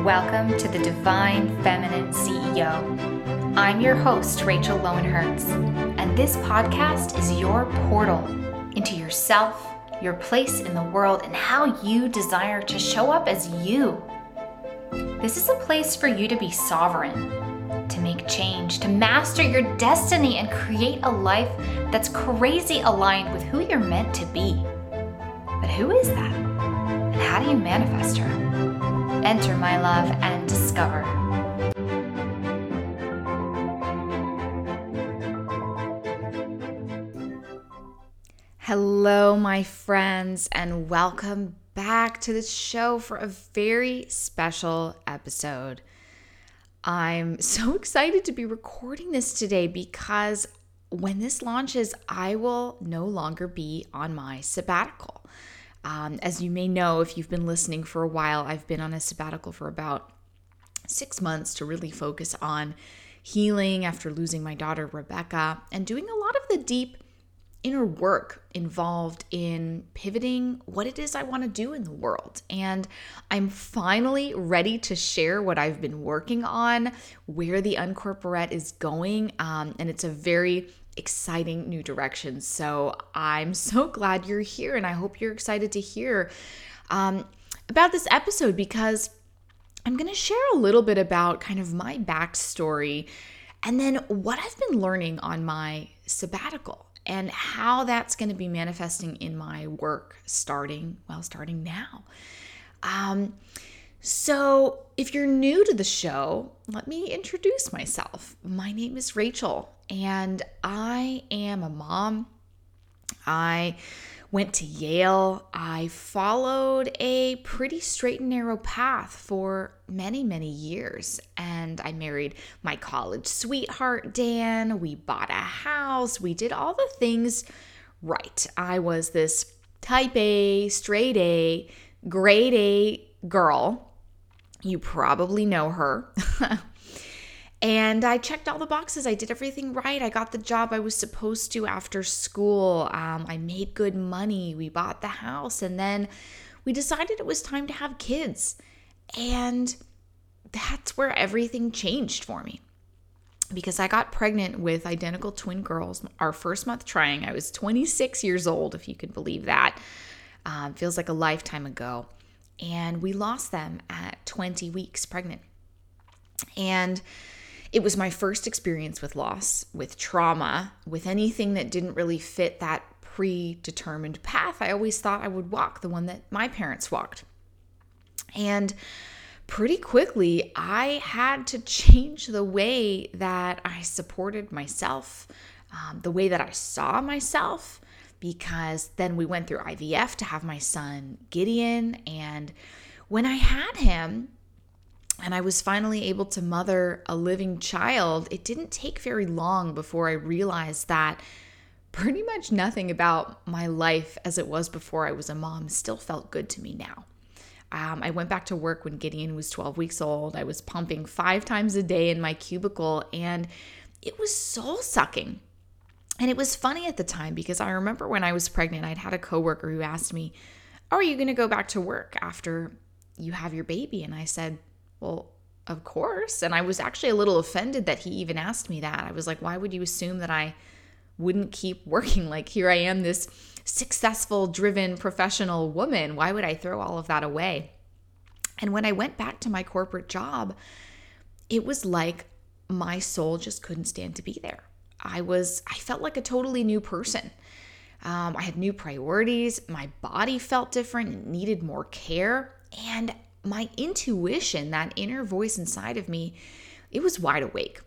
welcome to the Divine Feminine CEO. I'm your host, Rachel Lowenhertz, and this podcast is your portal into yourself, your place in the world, and how you desire to show up as you. This is a place for you to be sovereign, to make change, to master your destiny, and create a life that's crazy aligned with who you're meant to be. But who is that? And how do you manifest her? Enter, my love, and discover. Hello, my friends, and welcome back to the show for a very special episode. I'm so excited to be recording this today because when this launches, I will no longer be on my sabbatical. As you may know, if you've been listening for a while, I've been on a sabbatical for about 6 months to really focus on healing after losing my daughter, Rebecca, and doing a lot of the deep inner work involved in pivoting what it is I want to do in the world. And I'm finally ready to share what I've been working on, where the Uncorporate is going, and it's a very exciting new direction. So I'm so glad you're here, and I hope you're excited to hear about this episode because I'm going to share a little bit about kind of my backstory and then what I've been learning on my sabbatical and how that's going to be manifesting in my work starting now. So if you're new to the show, let me introduce myself. My name is Rachel, and I am a mom. I went to Yale. I followed a pretty straight and narrow path for many, many years. And I married my college sweetheart, Dan. We bought a house. We did all the things right. I was this type A, straight A, grade A girl. You probably know her. And I checked all the boxes. I did everything right. I got the job I was supposed to after school. I made good money. We bought the house. And then we decided it was time to have kids. And that's where everything changed for me. Because I got pregnant with identical twin girls our first month trying. I was 26 years old, if you could believe that. Feels like a lifetime ago. And we lost them at 20 weeks pregnant. And it was my first experience with loss, with trauma, with anything that didn't really fit that predetermined path. I always thought I would walk the one that my parents walked. And pretty quickly, I had to change the way that I supported myself, the way that I saw myself, because then we went through IVF to have my son Gideon. And when I had him and I was finally able to mother a living child, it didn't take very long before I realized that pretty much nothing about my life as it was before I was a mom still felt good to me now. I went back to work when Gideon was 12 weeks old. I was pumping 5 times a day in my cubicle, and it was soul-sucking. And it was funny at the time because I remember when I was pregnant, I'd had a coworker who asked me, "Oh, are you going to go back to work after you have your baby?" And I said, "Well, of course." And I was actually a little offended that he even asked me that. I was like, why would you assume that I wouldn't keep working? Like, here I am, this successful, driven, professional woman. Why would I throw all of that away? And when I went back to my corporate job, it was like my soul just couldn't stand to be there. I felt like a totally new person. I had new priorities. My body felt different. It needed more care. And my intuition, that inner voice inside of me, it was wide awake.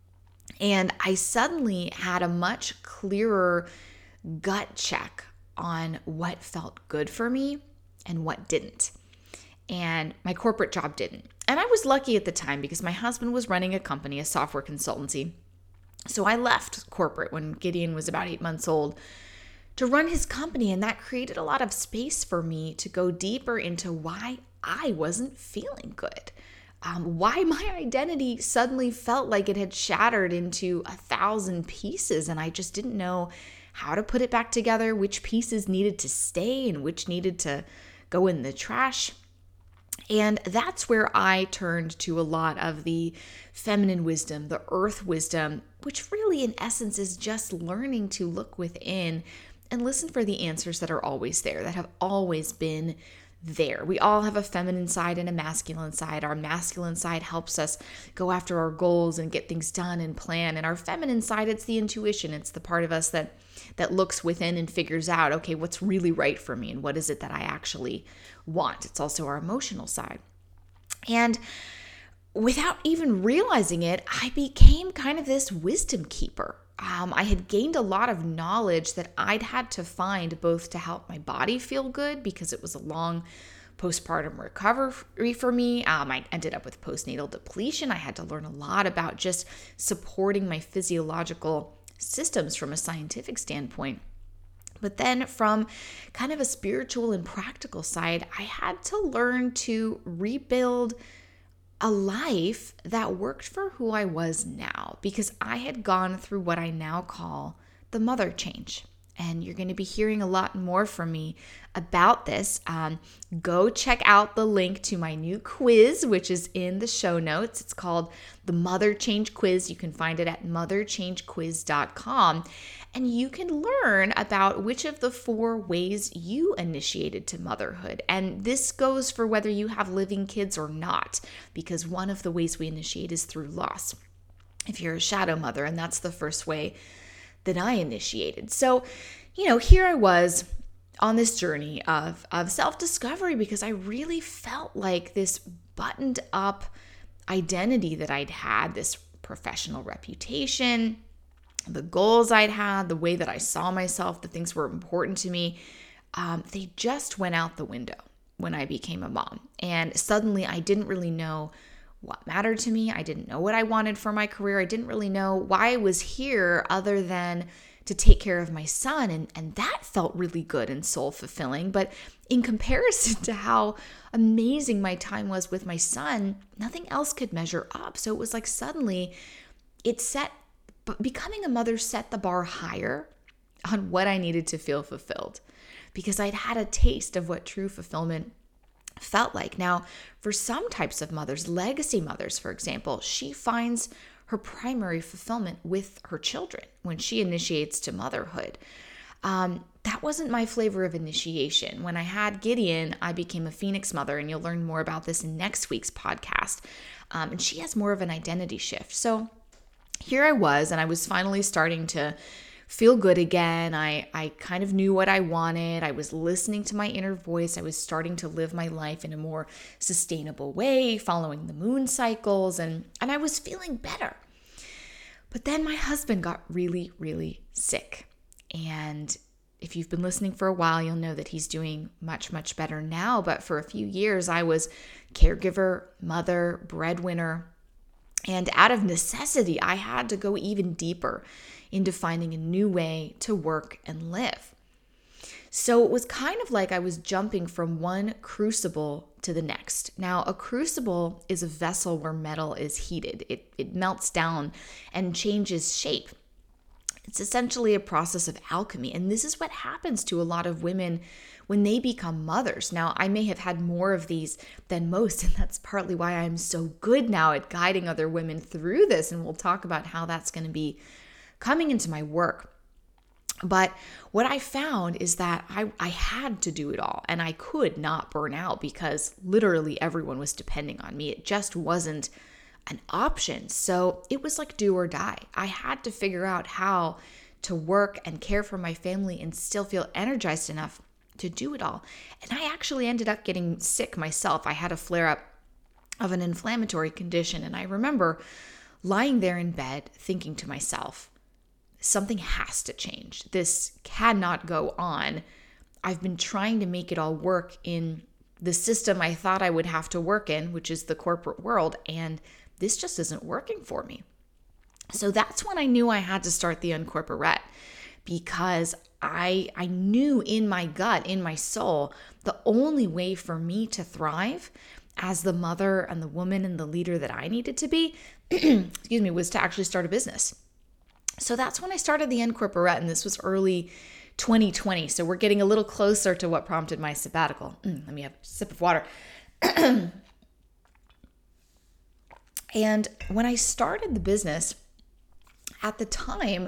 And I suddenly had a much clearer gut check on what felt good for me and what didn't. And my corporate job didn't. And I was lucky at the time because my husband was running a company, a software consultancy. So I left corporate when Gideon was about 8 months old to run his company, and that created a lot of space for me to go deeper into why I wasn't feeling good, why my identity suddenly felt like it had shattered into 1,000 pieces, and I just didn't know how to put it back together, which pieces needed to stay and which needed to go in the trash. And that's where I turned to a lot of the feminine wisdom, the earth wisdom, which really in essence is just learning to look within and listen for the answers that are always there, that have always been there. We all have a feminine side and a masculine side. Our masculine side helps us go after our goals and get things done and plan. And our feminine side, it's the intuition. It's the part of us that looks within and figures out, okay, what's really right for me and what is it that I actually want. It's also our emotional side. And without even realizing it, I became kind of this wisdom keeper. I had gained a lot of knowledge that I'd had to find both to help my body feel good because it was a long postpartum recovery for me. I ended up with postnatal depletion. I had to learn a lot about just supporting my physiological systems from a scientific standpoint. But then from kind of a spiritual and practical side, I had to learn to rebuild a life that worked for who I was now, because I had gone through what I now call the mother change. And you're going to be hearing a lot more from me about this. Go check out the link to my new quiz, which is in the show notes. It's called the Mother Change Quiz. You can find it at motherchangequiz.com. And you can learn about which of the 4 ways you initiated to motherhood. And this goes for whether you have living kids or not, because one of the ways we initiate is through loss. If you're a shadow mother, and that's the first way that I initiated. So, here I was on this journey of self-discovery because I really felt like this buttoned up identity that I'd had, this professional reputation, the goals I'd had, the way that I saw myself, the things were important to me, they just went out the window when I became a mom. And suddenly I didn't really know what mattered to me. I didn't know what I wanted for my career. I didn't really know why I was here other than to take care of my son. And that felt really good and soul fulfilling. But in comparison to how amazing my time was with my son, nothing else could measure up. So it was like suddenly becoming a mother set the bar higher on what I needed to feel fulfilled, because I'd had a taste of what true fulfillment felt like. Now, for some types of mothers, legacy mothers, for example, she finds her primary fulfillment with her children when she initiates to motherhood. That wasn't my flavor of initiation. When I had Gideon, I became a Phoenix mother, and you'll learn more about this in next week's podcast. And she has more of an identity shift. So here I was, and I was finally starting to feel good again. I kind of knew what I wanted. I was listening to my inner voice. I was starting to live my life in a more sustainable way, following the moon cycles, and I was feeling better. But then my husband got really, really sick. And if you've been listening for a while, you'll know that he's doing much, much better now. But for a few years, I was caregiver, mother, breadwinner. And out of necessity, I had to go even deeper into finding a new way to work and live. So it was kind of like I was jumping from one crucible to the next. Now, a crucible is a vessel where metal is heated. It melts down and changes shape. It's essentially a process of alchemy. And this is what happens to a lot of women when they become mothers. Now, I may have had more of these than most, and that's partly why I'm so good now at guiding other women through this. And we'll talk about how that's going to be coming into my work. But what I found is that I had to do it all, and I could not burn out because literally everyone was depending on me. It just wasn't an option. So it was like do or die. I had to figure out how to work and care for my family and still feel energized enough to do it all. And I actually ended up getting sick myself. I had a flare-up of an inflammatory condition, and I remember lying there in bed thinking to myself, something has to change. This cannot go on. I've been trying to make it all work in the system I thought I would have to work in, which is the corporate world, and this just isn't working for me. So that's when I knew I had to start the Uncorporate, because I knew in my gut, in my soul, the only way for me to thrive as the mother and the woman and the leader that I needed to be, was to actually start a business. So that's when I started the Uncorporate, and this was early 2020. So we're getting a little closer to what prompted my sabbatical. Let me have a sip of water. And when I started the business, at the time,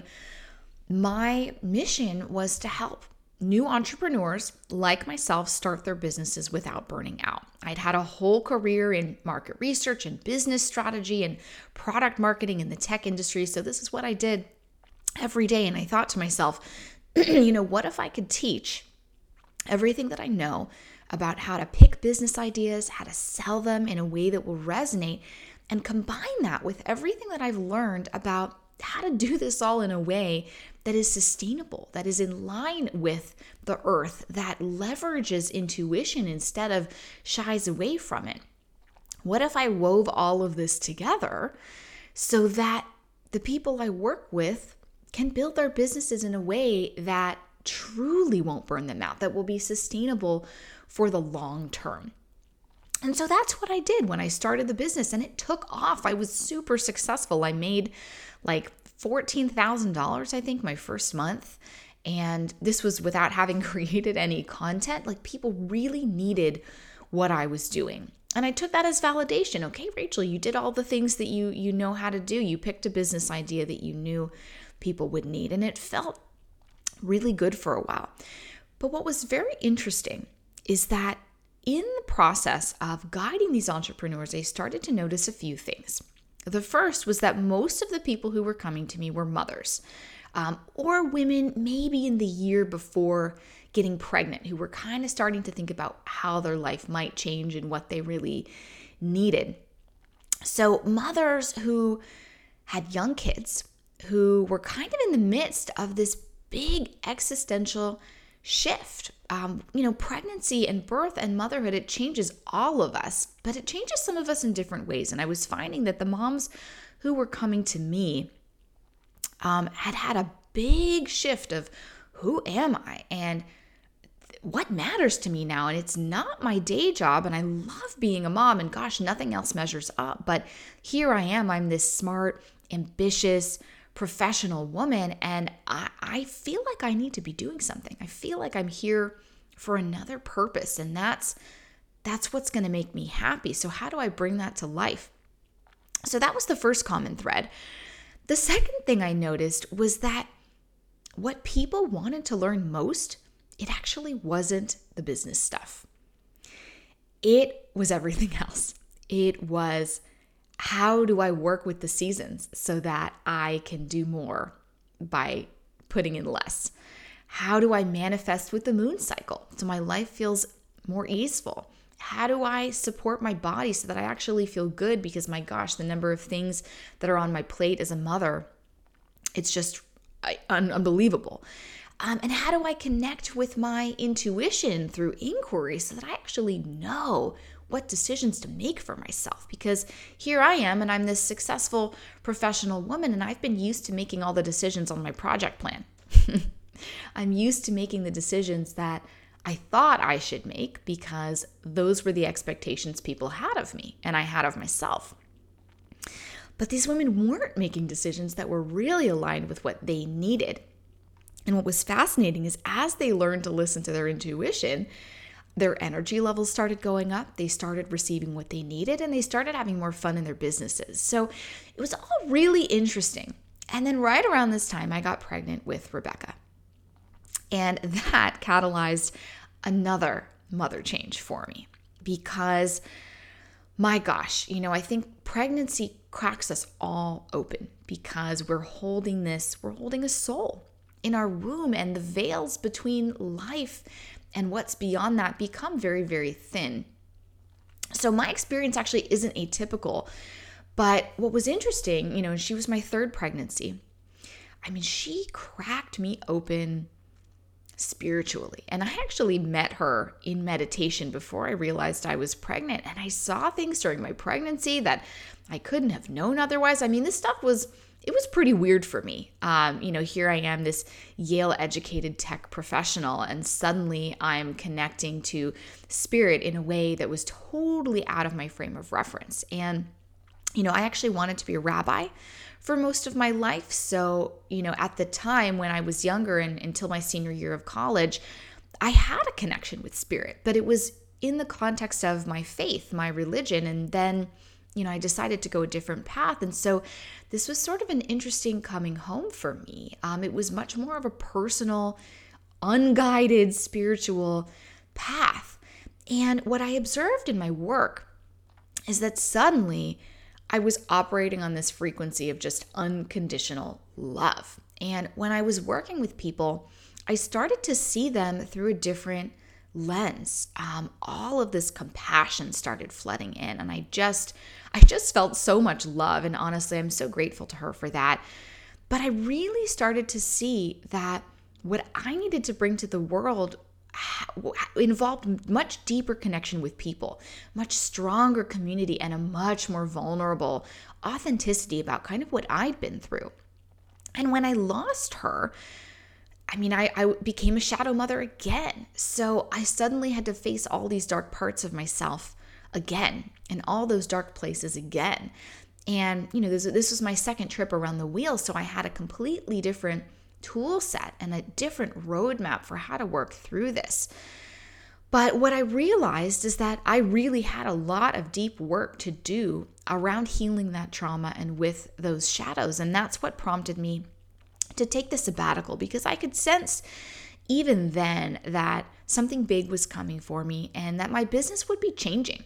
my mission was to help new entrepreneurs like myself start their businesses without burning out. I'd had a whole career in market research and business strategy and product marketing in the tech industry. So this is what I did every day. And I thought to myself, what if I could teach everything that I know about how to pick business ideas, how to sell them in a way that will resonate, and combine that with everything that I've learned about how to do this all in a way that is sustainable, that is in line with the earth, that leverages intuition instead of shies away from it. What if I wove all of this together so that the people I work with can build their businesses in a way that truly won't burn them out, that will be sustainable for the long term? And so that's what I did when I started the business, and it took off. I was super successful. I made like $14,000, I think, my first month. And this was without having created any content. Like, people really needed what I was doing. And I took that as validation. Okay, Rachel, you did all the things that you know how to do. You picked a business idea that you knew people would need. And it felt really good for a while. But what was very interesting is that in the process of guiding these entrepreneurs, I started to notice a few things. The first was that most of the people who were coming to me were mothers, or women maybe in the year before getting pregnant, who were kind of starting to think about how their life might change and what they really needed. So mothers who had young kids, who were kind of in the midst of this big existential shift. Pregnancy and birth and motherhood, it changes all of us, but it changes some of us in different ways. And I was finding that the moms who were coming to me had a big shift of who am I and what matters to me now. And it's not my day job. And I love being a mom, and gosh, nothing else measures up. But here I am. I'm this smart, ambitious, professional woman, and I feel like I need to be doing something. I feel like I'm here for another purpose, and that's what's going to make me happy. So how do I bring that to life? So that was the first common thread. The second thing I noticed was that what people wanted to learn most, it actually wasn't the business stuff. It was everything else. It was, how do I work with the seasons so that I can do more by putting in less? How do I manifest with the moon cycle so my life feels more easeful? How do I support my body so that I actually feel good? Because my gosh, the number of things that are on my plate as a mother, it's just unbelievable. And how do I connect with my intuition through inquiry so that I actually know what decisions to make for myself? Because here I am, and I'm this successful professional woman, and I've been used to making all the decisions on my project plan. I'm used to making the decisions that I thought I should make because those were the expectations people had of me and I had of myself. But these women weren't making decisions that were really aligned with what they needed. And what was fascinating is as they learned to listen to their intuition, their energy levels started going up, they started receiving what they needed, and they started having more fun in their businesses. So it was all really interesting. And then right around this time, I got pregnant with Rebecca. And that catalyzed another mother change for me because, my gosh, I think pregnancy cracks us all open because we're holding a soul in our womb, and the veils between life and what's beyond that become very, very thin. So my experience actually isn't atypical, but what was interesting, she was my third pregnancy. I mean, she cracked me open spiritually. And I actually met her in meditation before I realized I was pregnant. And I saw things during my pregnancy that I couldn't have known otherwise. I mean, this stuff was pretty weird for me. Here I am, this Yale educated tech professional, and suddenly I'm connecting to spirit in a way that was totally out of my frame of reference. And, I actually wanted to be a rabbi for most of my life. So, at the time when I was younger and until my senior year of college, I had a connection with spirit, but it was in the context of my faith, my religion. And then, I decided to go a different path. And so this was sort of an interesting coming home for me. It was much more of a personal, unguided spiritual path. And what I observed in my work is that suddenly I was operating on this frequency of just unconditional love. And when I was working with people, I started to see them through a different lens. All of this compassion started flooding in, and I just felt so much love. And honestly, I'm so grateful to her for that. But I really started to see that what I needed to bring to the world involved much deeper connection with people, much stronger community, and a much more vulnerable authenticity about kind of what I'd been through. And when I lost her, I became a shadow mother again. So I suddenly had to face all these dark parts of myself again, and all those dark places again. And, this was my second trip around the wheel. So I had a completely different tool set and a different roadmap for how to work through this. But what I realized is that I really had a lot of deep work to do around healing that trauma and with those shadows. And that's what prompted me to take the sabbatical, because I could sense even then that something big was coming for me and that my business would be changing.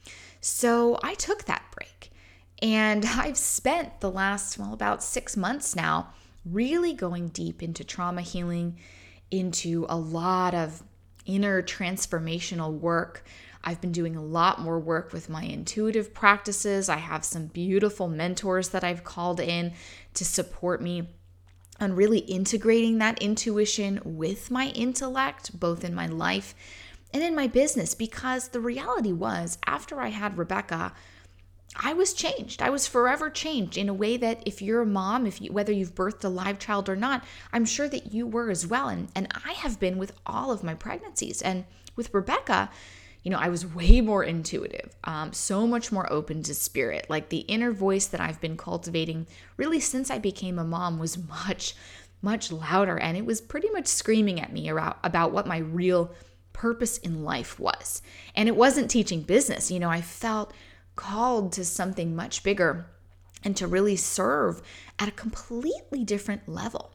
So I took that break, and I've spent the last, about 6 months now really going deep into trauma healing, into a lot of inner transformational work. I've been doing a lot more work with my intuitive practices. I have some beautiful mentors that I've called in to support me on really integrating that intuition with my intellect, both in my life and in my business. Because the reality was, after I had Rebecca, I was changed. I was forever changed in a way that if you're a mom, whether you've birthed a live child or not, I'm sure that you were as well. And I have been with all of my pregnancies. And with Rebecca, I was way more intuitive, so much more open to spirit. Like the inner voice that I've been cultivating really since I became a mom was much, much louder. And it was pretty much screaming at me about what my real purpose in life was. And it wasn't teaching business. I felt called to something much bigger and to really serve at a completely different level.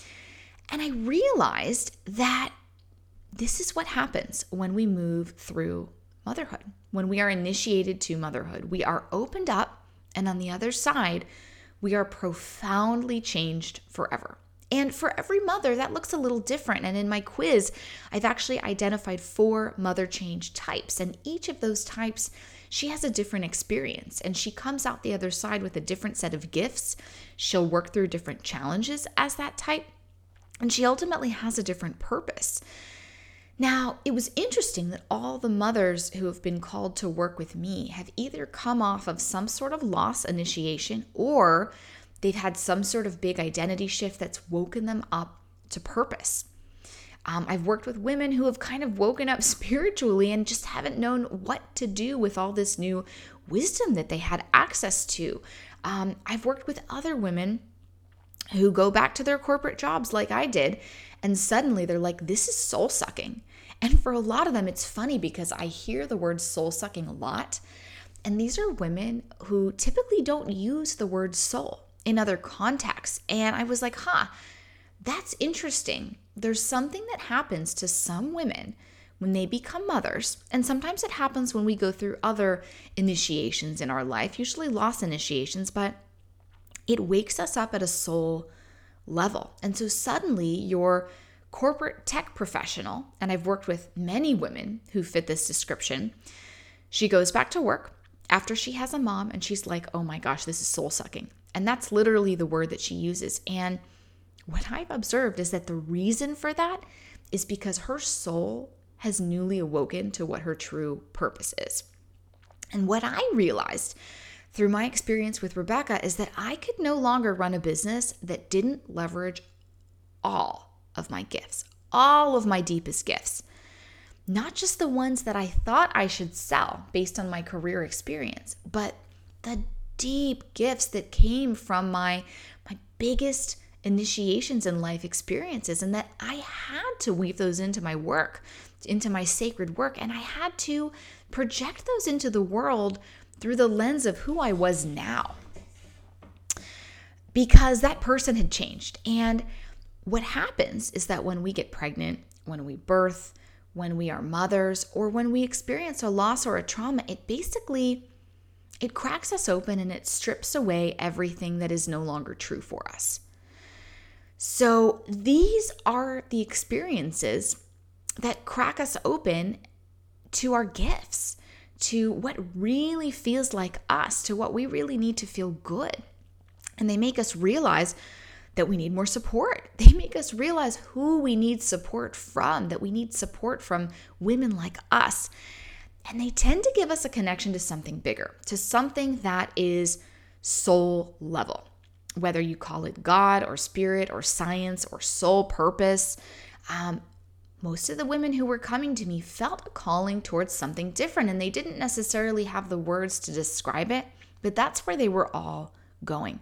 And I realized that this is what happens when we move through motherhood. When we are initiated to motherhood, we are opened up, and on the other side, we are profoundly changed forever. And for every mother, that looks a little different. And in my quiz, I've actually identified 4 mother change types. And each of those types, she has a different experience. And she comes out the other side with a different set of gifts. She'll work through different challenges as that type. And she ultimately has a different purpose. Now, it was interesting that all the mothers who have been called to work with me have either come off of some sort of loss initiation, or they've had some sort of big identity shift that's woken them up to purpose. I've worked with women who have kind of woken up spiritually and just haven't known what to do with all this new wisdom that they had access to. I've worked with other women who go back to their corporate jobs like I did, and suddenly they're like, this is soul sucking. And for a lot of them, it's funny because I hear the word soul sucking a lot. And these are women who typically don't use the word soul in other contexts. And I was like, that's interesting. There's something that happens to some women when they become mothers. And sometimes it happens when we go through other initiations in our life, usually loss initiations, but it wakes us up at a soul level. And so suddenly your corporate tech professional, and I've worked with many women who fit this description, she goes back to work after she has a mom and she's like, oh my gosh, this is soul sucking. And that's literally the word that she uses. And what I've observed is that the reason for that is because her soul has newly awoken to what her true purpose is. And what I realized through my experience with Rebecca is that I could no longer run a business that didn't leverage all of my gifts, all of my deepest gifts, not just the ones that I thought I should sell based on my career experience, but the deep gifts that came from my biggest initiations and life experiences, and that I had to weave those into my work, into my sacred work, and I had to project those into the world through the lens of who I was now, because that person had changed. And what happens is that when we get pregnant, when we birth, when we are mothers, or when we experience a loss or a trauma, it cracks us open and it strips away everything that is no longer true for us. So these are the experiences that crack us open to our gifts, to what really feels like us, to what we really need to feel good. And they make us realize that we need more support. They make us realize who we need support from, that we need support from women like us. And they tend to give us a connection to something bigger, to something that is soul level, whether you call it God or spirit or science or soul purpose. Most of the women who were coming to me felt a calling towards something different, and they didn't necessarily have the words to describe it, but that's where they were all going.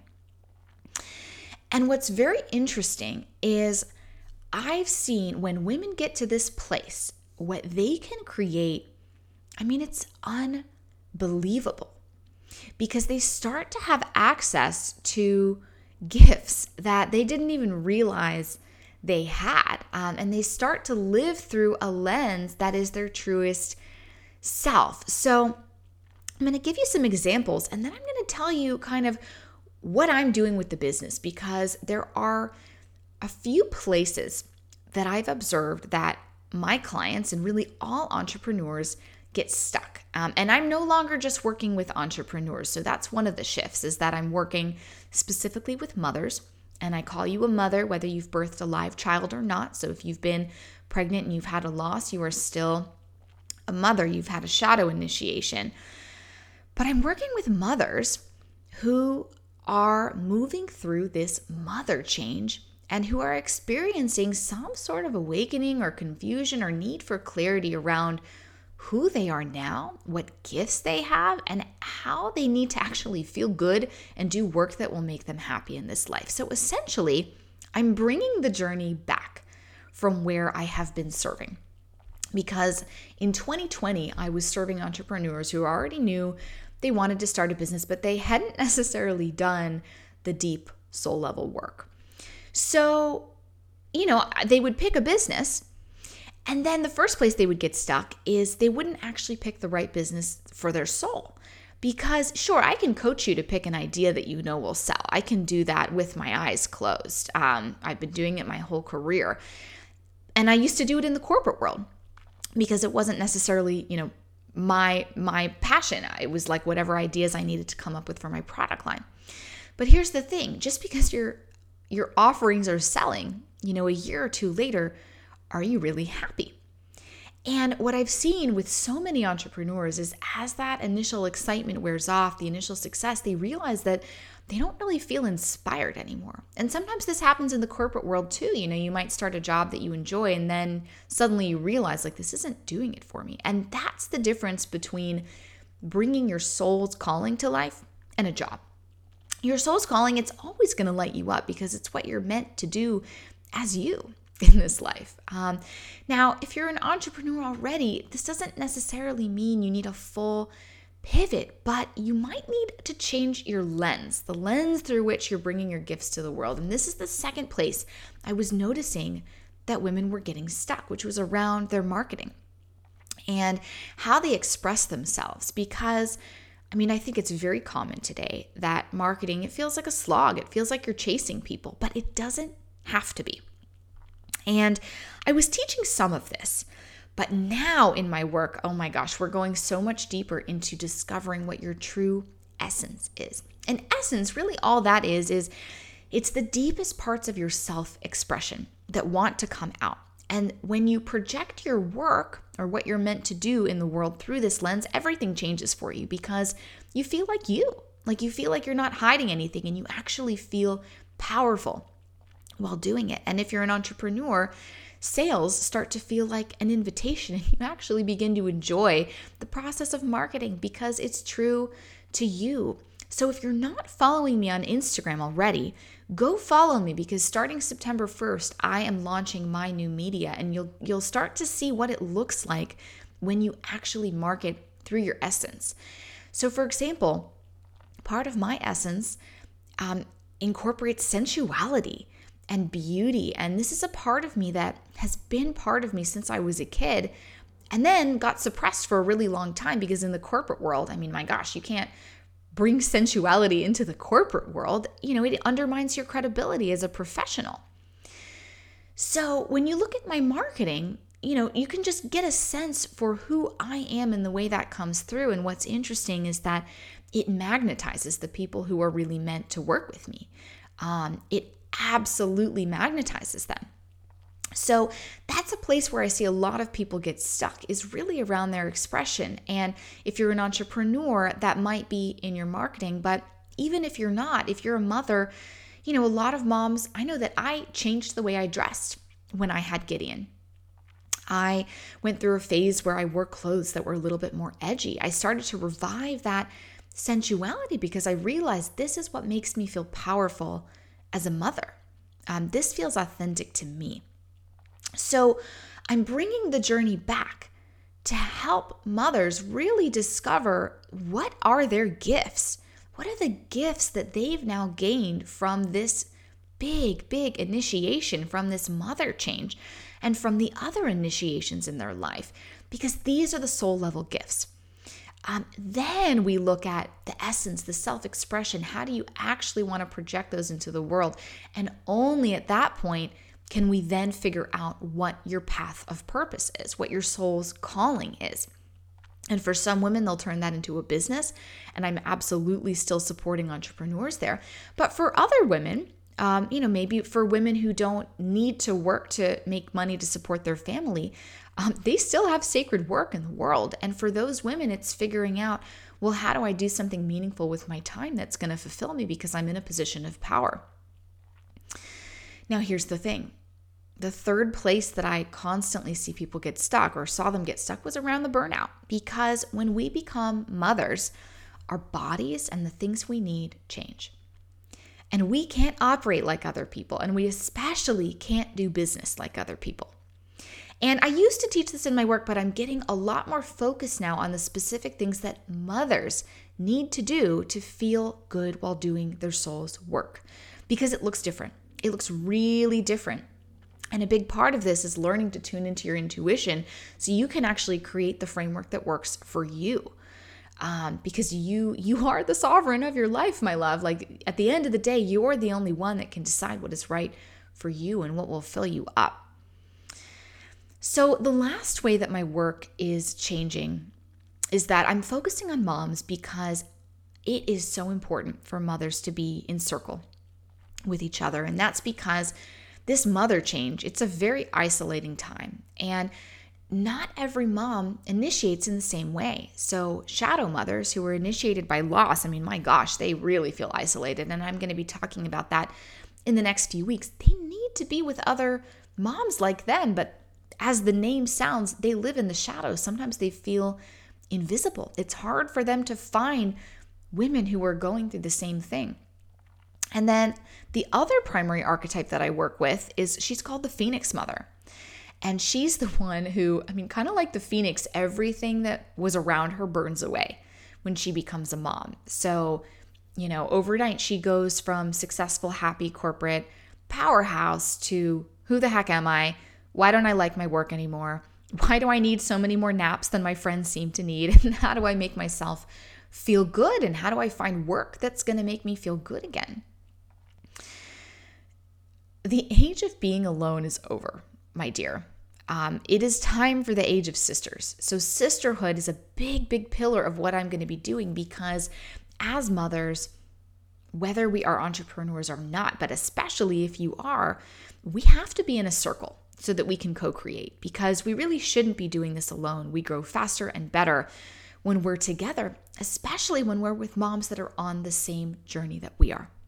And what's very interesting is I've seen when women get to this place, what they can create, it's unbelievable, because they start to have access to gifts that they didn't even realize they had. And they start to live through a lens that is their truest self. So I'm going to give you some examples, and then I'm going to tell you kind of what I'm doing with the business, because there are a few places that I've observed that my clients and really all entrepreneurs get stuck. And I'm no longer just working with entrepreneurs. So that's one of the shifts, is that I'm working specifically with mothers. And I call you a mother, whether you've birthed a live child or not. So if you've been pregnant and you've had a loss, you are still a mother. You've had a shadow initiation. But I'm working with mothers who are moving through this mother change and who are experiencing some sort of awakening or confusion or need for clarity around who they are now, what gifts they have, and how they need to actually feel good and do work that will make them happy in this life. So essentially, I'm bringing the journey back from where I have been serving. Because in 2020, I was serving entrepreneurs who already knew they wanted to start a business, but they hadn't necessarily done the deep soul level work. So, they would pick a business, and then the first place they would get stuck is they wouldn't actually pick the right business for their soul. Because sure, I can coach you to pick an idea that will sell. I can do that with my eyes closed. I've been doing it my whole career. And I used to do it in the corporate world because it wasn't necessarily, my passion. It was like whatever ideas I needed to come up with for my product line. But here's the thing, just because your offerings are selling, a year or two later, are you really happy? And what I've seen with so many entrepreneurs is as that initial excitement wears off, the initial success, they realize that they don't really feel inspired anymore. And sometimes this happens in the corporate world too. You might start a job that you enjoy and then suddenly you realize this isn't doing it for me. And that's the difference between bringing your soul's calling to life and a job. Your soul's calling, it's always going to light you up because it's what you're meant to do as you in this life. Now, if you're an entrepreneur already, this doesn't necessarily mean you need a full pivot, but you might need to change your lens, the lens through which you're bringing your gifts to the world. And this is the second place I was noticing that women were getting stuck, which was around their marketing and how they express themselves. Because I think it's very common today that marketing, it feels like a slog. It feels like you're chasing people, but it doesn't have to be. And I was teaching some of this, but now in my work, oh my gosh, we're going so much deeper into discovering what your true essence is. And essence, really all that is it's the deepest parts of your self-expression that want to come out. And when you project your work or what you're meant to do in the world through this lens, everything changes for you because you feel like you feel like you're not hiding anything and you actually feel powerful while doing it. And if you're an entrepreneur, sales start to feel like an invitation and you actually begin to enjoy the process of marketing because it's true to you. So if you're not following me on Instagram already, go follow me, because starting September 1st, I am launching my new media, and you'll start to see what it looks like when you actually market through your essence. So for example, part of my essence incorporates sensuality and beauty. And this is a part of me that has been part of me since I was a kid, and then got suppressed for a really long time, because in the corporate world, I mean, my gosh, you can't bring sensuality into the corporate world. It undermines your credibility as a professional. So when you look at my marketing, you can just get a sense for who I am and the way that comes through. And what's interesting is that it magnetizes the people who are really meant to work with me. It absolutely magnetizes them. So that's a place where I see a lot of people get stuck, is really around their expression. And if you're an entrepreneur, that might be in your marketing. But even if you're not, if you're a mother, a lot of moms, I know that I changed the way I dressed when I had Gideon. I went through a phase where I wore clothes that were a little bit more edgy. I started to revive that sensuality because I realized this is what makes me feel powerful as a mother. This feels authentic to me. So I'm bringing the journey back to help mothers really discover what are their gifts. What are the gifts that they've now gained from this big, big initiation, from this mother change, and from the other initiations in their life? Because these are the soul level gifts. Then we look at the essence, the self-expression. How do you actually want to project those into the world? And only at that point can we then figure out what your path of purpose is, what your soul's calling is. And for some women, they'll turn that into a business. And I'm absolutely still supporting entrepreneurs there. But for other women, maybe for women who don't need to work to make money to support their family, they still have sacred work in the world. And for those women, it's figuring out, well, how do I do something meaningful with my time that's going to fulfill me because I'm in a position of power? Now, here's the thing. The third place that I constantly see people get stuck, or saw them get stuck, was around the burnout. Because when we become mothers, our bodies and the things we need change. And we can't operate like other people, and we especially can't do business like other people. And I used to teach this in my work, but I'm getting a lot more focus now on the specific things that mothers need to do to feel good while doing their soul's work, because it looks different. It looks really different. And a big part of this is learning to tune into your intuition so you can actually create the framework that works for you. Because you are the sovereign of your life, my love. Like, at the end of the day, you're the only one that can decide what is right for you and what will fill you up. So the last way that my work is changing is that I'm focusing on moms, because it is so important for mothers to be in circle with each other. And that's because this mother change, it's a very isolating time. And not every mom initiates in the same way. So shadow mothers who were initiated by loss, I mean, my gosh, they really feel isolated. And I'm going to be talking about that in the next few weeks. They need to be with other moms like them. But as the name sounds, they live in the shadows. Sometimes they feel invisible. It's hard for them to find women who are going through the same thing. And then the other primary archetype that I work with she's called the Phoenix Mother. And she's the one who, kind of like the Phoenix, everything that was around her burns away when she becomes a mom. So, overnight she goes from successful, happy corporate powerhouse to who the heck am I? Why don't I like my work anymore? Why do I need so many more naps than my friends seem to need? And how do I make myself feel good? And how do I find work that's going to make me feel good again? The age of being alone is over, my dear. It is time for the age of sisters. So sisterhood is a big, big pillar of what I'm going to be doing, because as mothers, whether we are entrepreneurs or not, but especially if you are, we have to be in a circle so that we can co-create, because we really shouldn't be doing this alone. We grow faster and better when we're together, especially when we're with moms that are on the same journey that we are.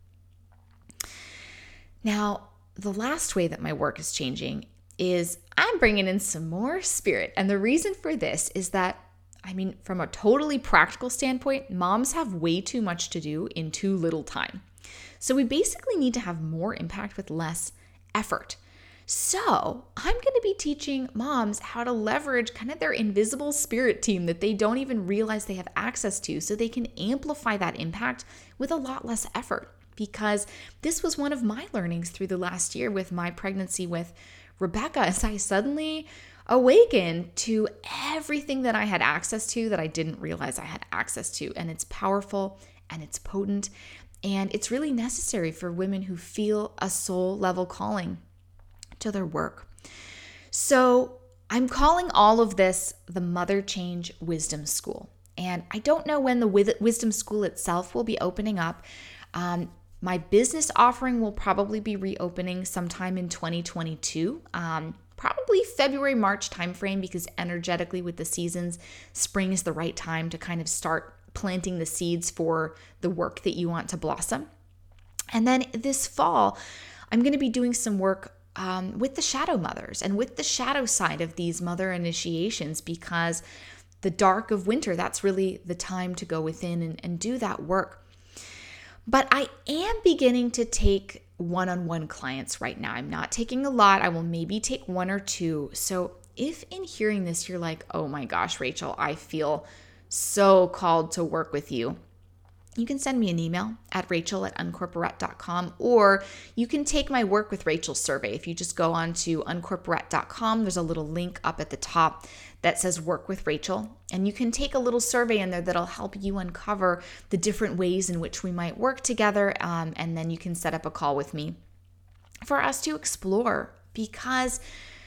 Now, the last way that my work is changing is I'm bringing in some more spirit. And the reason for this is that I mean, from a totally practical standpoint, moms have way too much to do in too little time. So we basically need to have more impact with less effort. So I'm going to be teaching moms how to leverage kind of their invisible spirit team that they don't even realize they have access to, so they can amplify that impact with a lot less effort. Because this was one of my learnings through the last year with my pregnancy with Rebecca, as I suddenly awakened to everything that I had access to that I didn't realize I had access to. And it's powerful and it's potent, and it's really necessary for women who feel a soul level calling to their work. So I'm calling all of this the Mother Change Wisdom School. And I don't know when the Wisdom School itself will be opening up. My business offering will probably be reopening sometime in 2022, probably February, March timeframe, because energetically with the seasons, spring is the right time to kind of start planting the seeds for the work that you want to blossom. And then this fall, I'm going to be doing some work with the shadow mothers and with the shadow side of these mother initiations, because the dark of winter, that's really the time to go within and do that work. But I am beginning to take one-on-one clients right now. I'm not taking a lot. I will maybe take one or two. So if in hearing this, you're like, oh my gosh, Rachel, I feel so called to work with you, you can send me an email at rachel@uncorporate.com, or you can take my Work with Rachel survey. If you just go on to uncorporate.com, there's a little link up at the top that says Work with Rachel, and you can take a little survey in there that'll help you uncover the different ways in which we might work together, and then you can set up a call with me for us to explore, because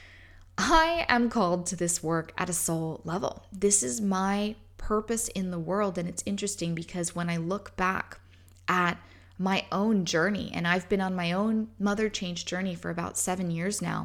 I am called to this work at a soul level. This is my purpose in the world. And it's interesting because when I look back at my own journey, and I've been on my own mother change journey for about 7 years now,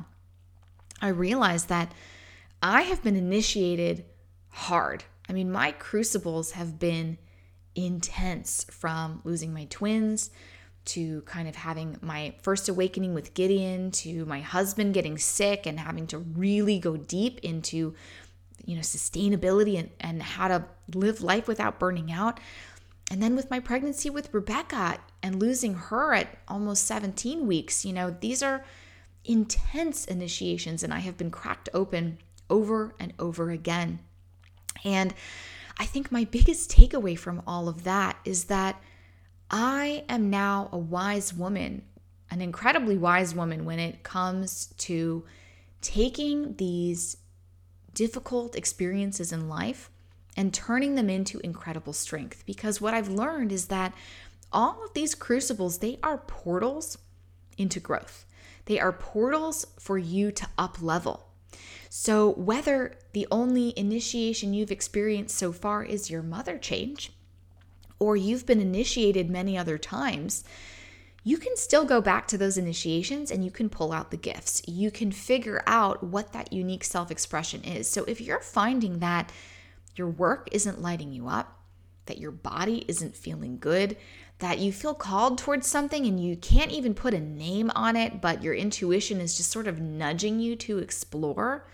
I realize that I have been initiated hard. I mean, my crucibles have been intense, from losing my twins to kind of having my first awakening with Gideon, to my husband getting sick and having to really go deep into sustainability and how to live life without burning out. And then with my pregnancy with Rebecca and losing her at almost 17 weeks, these are intense initiations, and I have been cracked open over and over again. And I think my biggest takeaway from all of that is that I am now a wise woman, an incredibly wise woman, when it comes to taking these difficult experiences in life and turning them into incredible strength. Because what I've learned is that all of these crucibles, they are portals into growth. They are portals for you to up level. So whether the only initiation you've experienced so far is your mother change, or you've been initiated many other times, you can still go back to those initiations and you can pull out the gifts. You can figure out what that unique self-expression is. So if you're finding that your work isn't lighting you up, that your body isn't feeling good, that you feel called towards something and you can't even put a name on it, but your intuition is just sort of nudging you to explore,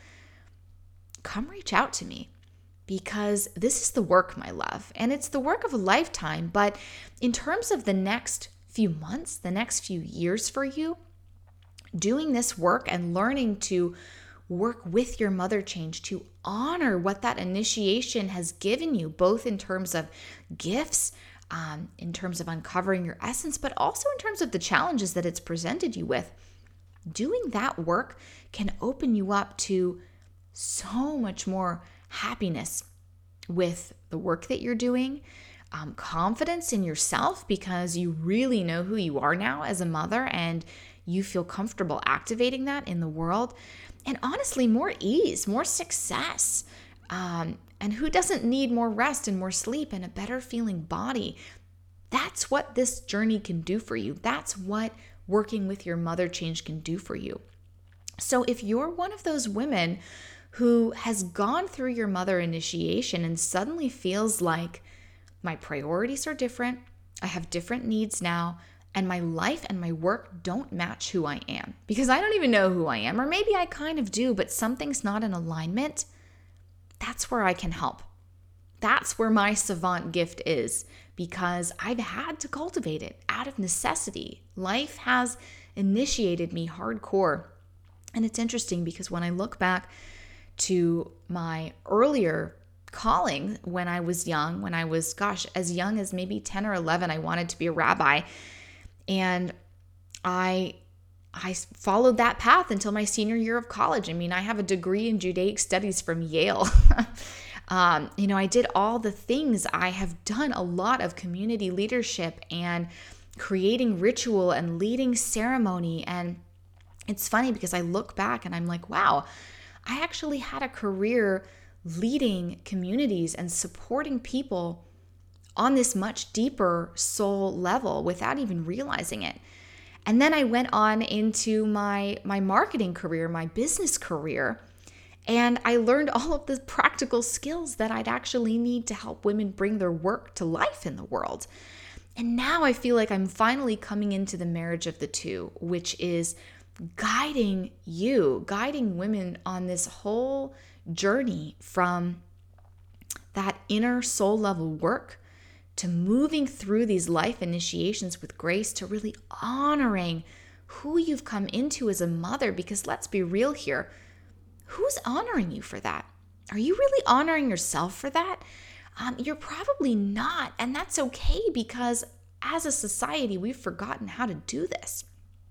come reach out to me. Because this is the work, my love, and it's the work of a lifetime. But in terms of the next few months, the next few years for you, doing this work and learning to work with your mother change to honor what that initiation has given you, both in terms of gifts, in terms of uncovering your essence, but also in terms of the challenges that it's presented you with. Doing that work can open you up to so much more happiness with the work that you're doing, confidence in yourself, because you really know who you are now as a mother and you feel comfortable activating that in the world. And honestly, more ease, more success. And who doesn't need more rest and more sleep and a better feeling body? That's what this journey can do for you. That's what working with your mother change can do for you. So if you're one of those women who has gone through your mother initiation and suddenly feels like my priorities are different, I have different needs now, and my life and my work don't match who I am, because I don't even know who I am, or maybe I kind of do, but something's not in alignment, that's where I can help. That's where my savant gift is, because I've had to cultivate it out of necessity. Life has initiated me hardcore. And it's interesting because when I look back to my earlier calling when I was young, when I was, as young as maybe 10 or 11, I wanted to be a rabbi. And I followed that path until my senior year of college. I mean, I have a degree in Judaic studies from Yale. I did all the things. I have done a lot of community leadership and creating ritual and leading ceremony. And it's funny because I look back and I'm like, wow, I actually had a career leading communities and supporting people on this much deeper soul level without even realizing it. And then I went on into my marketing career, my business career, and I learned all of the practical skills that I'd actually need to help women bring their work to life in the world. And now I feel like I'm finally coming into the marriage of the two, which is guiding women on this whole journey from that inner soul level work to moving through these life initiations with grace, to really honoring who you've come into as a mother. Because let's be real here, who's honoring you for that? Are you really honoring yourself for that? You're probably not, and that's okay, because as a society, we've forgotten how to do this.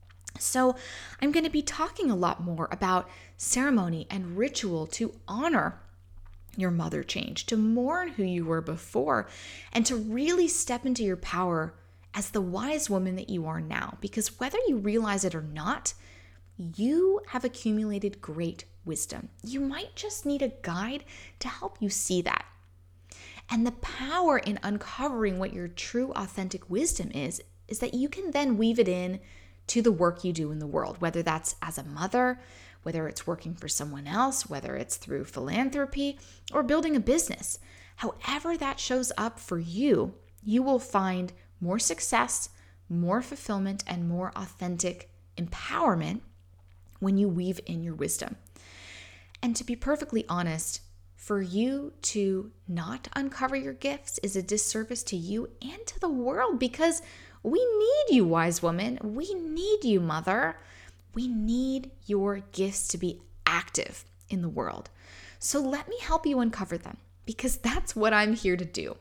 So I'm going to be talking a lot more about ceremony and ritual to honor your mother change, to mourn who you were before, and to really step into your power as the wise woman that you are now. Because whether you realize it or not, you have accumulated great wisdom. You might just need a guide to help you see that. And the power in uncovering what your true authentic wisdom is that you can then weave it in to the work you do in the world, whether that's as a mother, whether it's working for someone else, whether it's through philanthropy or building a business. However that shows up for you, you will find more success, more fulfillment, and more authentic empowerment when you weave in your wisdom. And to be perfectly honest, for you to not uncover your gifts is a disservice to you and to the world, because we need you, wise woman. We need you, mother. We need your gifts to be active in the world. So let me help you uncover them, because that's what I'm here to do.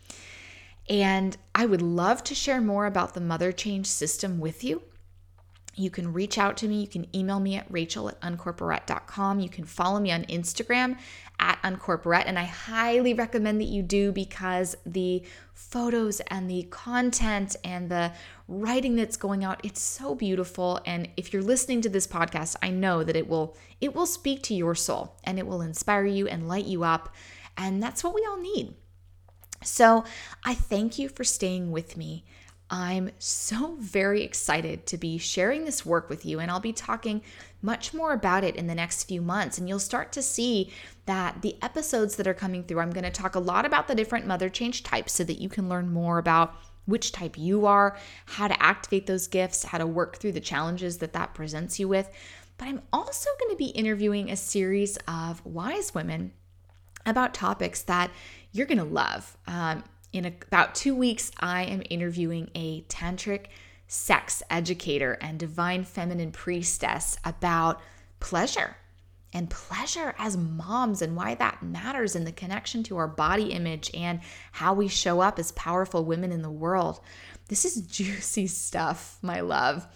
And I would love to share more about the Mother Change system with you. You can reach out to me. You can email me at rachel@uncorporate.com. You can follow me on Instagram @uncorporate. And I highly recommend that you do, because the photos and the content and the writing that's going out, it's so beautiful. And if you're listening to this podcast, I know that it will speak to your soul, and it will inspire you and light you up. And that's what we all need. So I thank you for staying with me. I'm so very excited to be sharing this work with you, and I'll be talking much more about it in the next few months. And you'll start to see that the episodes that are coming through, I'm going to talk a lot about the different mother change types so that you can learn more about which type you are, how to activate those gifts, how to work through the challenges that presents you with. But I'm also going to be interviewing a series of wise women about topics that you're going to love. In about 2 weeks, I am interviewing a tantric sex educator and divine feminine priestess about pleasure and pleasure as moms, and why that matters in the connection to our body image and how we show up as powerful women in the world. This is juicy stuff, my love.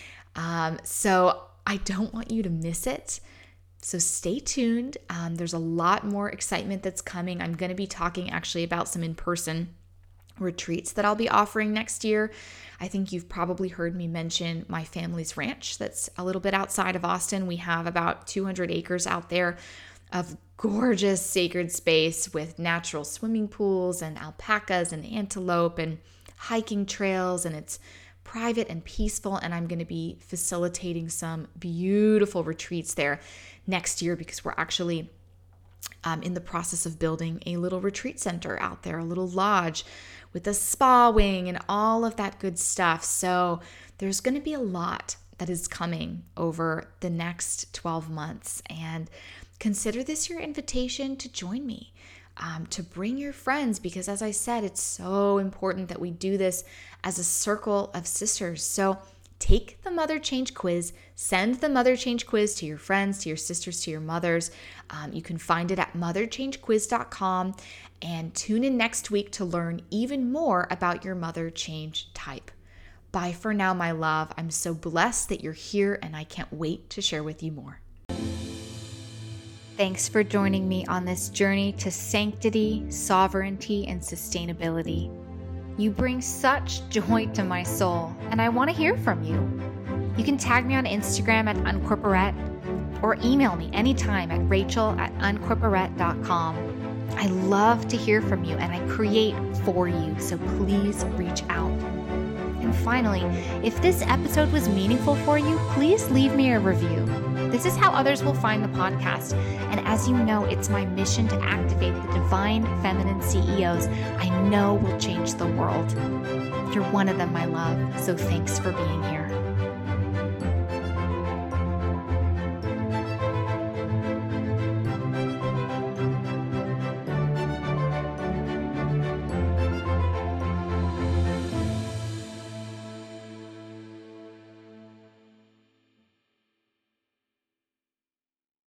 So I don't want you to miss it. So stay tuned. There's a lot more excitement that's coming. I'm going to be talking actually about some in-person retreats that I'll be offering next year. I think you've probably heard me mention my family's ranch that's a little bit outside of Austin. We have about 200 acres out there of gorgeous sacred space with natural swimming pools and alpacas and antelope and hiking trails, and it's private and peaceful. And I'm going to be facilitating some beautiful retreats there next year, because we're actually in the process of building a little retreat center out there, a little lodge with a spa wing and all of that good stuff. So there's going to be a lot that is coming over the next 12 months. And consider this your invitation to join me. to bring your friends, because as I said, it's so important that we do this as a circle of sisters. So take the Mother Change quiz, send the Mother Change quiz to your friends, to your sisters, to your mothers. You can find it at motherchangequiz.com, and tune in next week to learn even more about your Mother Change type. Bye for now, my love. I'm so blessed that you're here, and I can't wait to share with you more. Thanks for joining me on this journey to sanctity, sovereignty, and sustainability. You bring such joy to my soul, and I want to hear from you. You can tag me on Instagram at uncorporate or email me anytime at rachel@uncorporate.com. I love to hear from you, and I create for you, so please reach out. And finally, if this episode was meaningful for you, please leave me a review. This is how others will find the podcast. And as you know, it's my mission to activate the divine feminine CEOs I know will change the world. You're one of them, my love. So thanks for being here.